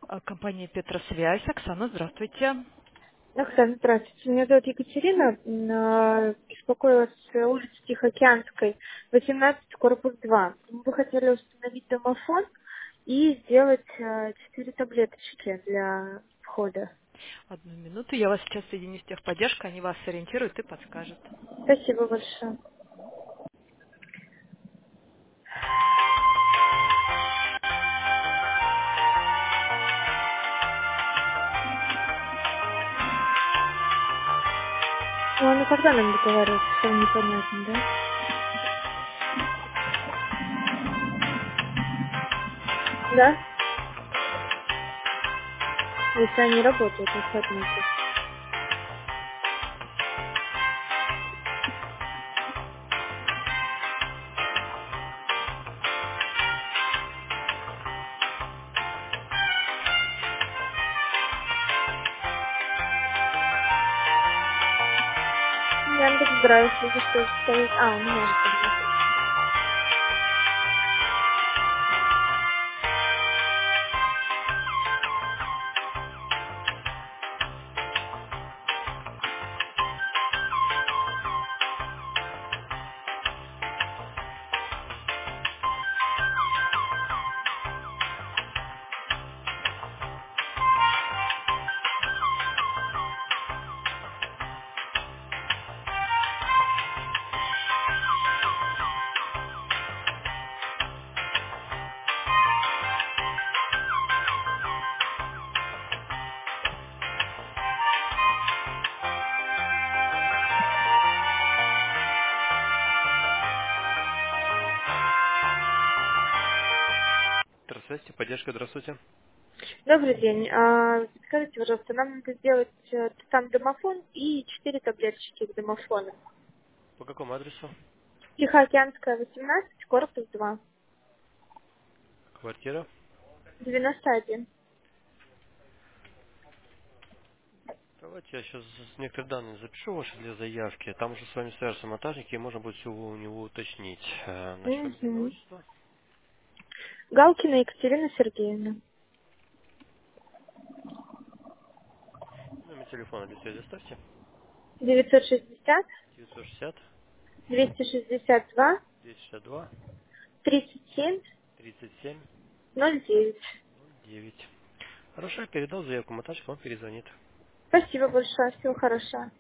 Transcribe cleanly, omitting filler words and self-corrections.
Компания Петросвязь. Оксана, здравствуйте. Оксана, здравствуйте. Меня зовут Екатерина. Беспокоилась с улицы Тихоокеанской, 18, корпус 2. Мы бы хотели установить домофон и сделать 4 таблеточки для входа. Одну минуту. Я вас сейчас соединю с техподдержкой. Они вас сориентируют и подскажут. Спасибо большое. Ну, она когда нам договаривается, что непонятно, да? Да? Если они работают в выходные. Яндекс Драйв, видишь, тоже стоит. А, у меня же там написано. Здравствуйте, поддержка, здравствуйте. Добрый день. Скажите, пожалуйста, нам надо сделать там домофон и 4 таблеточки к домофону. По какому адресу? Тихоокеанская, 18, корпус 2, Квартира. 91. Давайте я сейчас некоторые данные запишу ваши для заявки. Там уже с вами свяжутся монтажники, и можно будет все у него уточнить. Начнем с имя, Угу. отчества. Галкина Екатерина Сергеевна. Номер телефона для связи оставьте. 960 960 262 262 37 37 09. 9. Хорошо, я передал заявку, монтажник вам перезвонит. Спасибо большое, всего хорошего.